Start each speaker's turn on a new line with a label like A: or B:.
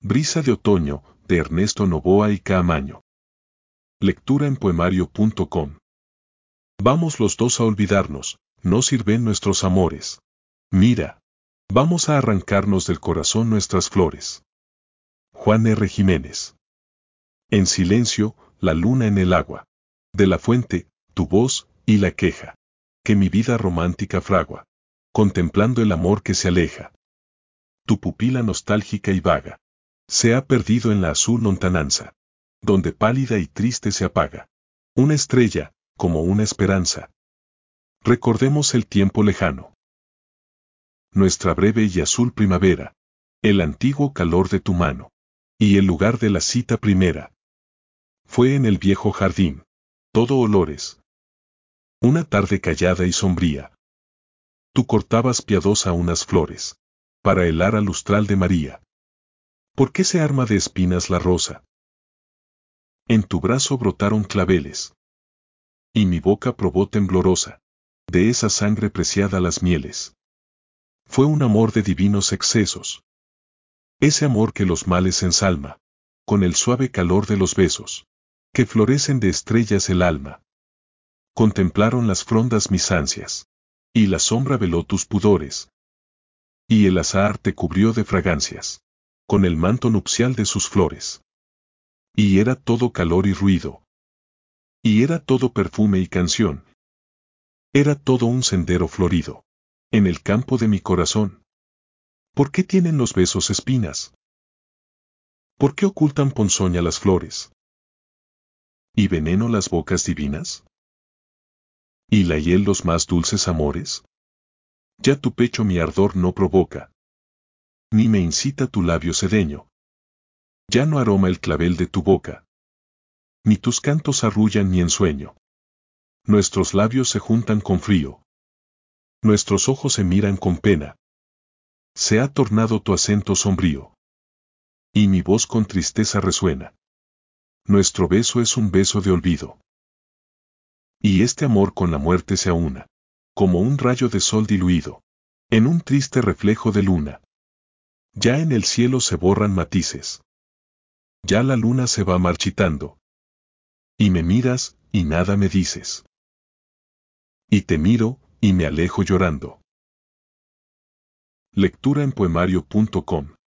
A: Brisa de otoño, de Ernesto Noboa y Caamaño. Lectura en poemario.com. Vamos los dos a olvidarnos, no sirven nuestros amores. Mira, vamos a arrancarnos del corazón nuestras flores. Juan R. Jiménez. En silencio, la luna en el agua. De la fuente, tu voz, y la queja. Que mi vida romántica fragua. Contemplando el amor que se aleja. Tu pupila nostálgica y vaga. Se ha perdido en la azul lontananza. Donde pálida y triste se apaga. Una estrella, como una esperanza. Recordemos el tiempo lejano. Nuestra breve y azul primavera. El antiguo calor de tu mano. Y el lugar de la cita primera. Fue en el viejo jardín. Todo olores. Una tarde callada y sombría. Tú cortabas piadosa unas flores. Para helar al lustral de María. ¿Por qué se arma de espinas la rosa? En tu brazo brotaron claveles. Y mi boca probó temblorosa. De esa sangre preciada las mieles. Fue un amor de divinos excesos. Ese amor que los males ensalma. Con el suave calor de los besos. Que florecen de estrellas el alma. Contemplaron las frondas mis ansias. Y la sombra veló tus pudores. Y el azahar te cubrió de fragancias. Con el manto nupcial de sus flores. Y era todo calor y ruido. Y era todo perfume y canción. Era todo un sendero florido. En el campo de mi corazón. ¿Por qué tienen los besos espinas? ¿Por qué ocultan ponzoña las flores? ¿Y veneno las bocas divinas? ¿Y la hiel los más dulces amores? Ya tu pecho mi ardor no provoca. Ni me incita tu labio sedeño. Ya no aroma el clavel de tu boca. Ni tus cantos arrullan mi ensueño. Nuestros labios se juntan con frío. Nuestros ojos se miran con pena. Se ha tornado tu acento sombrío. Y mi voz con tristeza resuena. Nuestro beso es un beso de olvido. Y este amor con la muerte se aúna. Como un rayo de sol diluido. En un triste reflejo de luna. Ya en el cielo se borran matices. Ya la luna se va marchitando. Y me miras, y nada me dices. Y te miro, y me alejo llorando. Lectura en poemario.com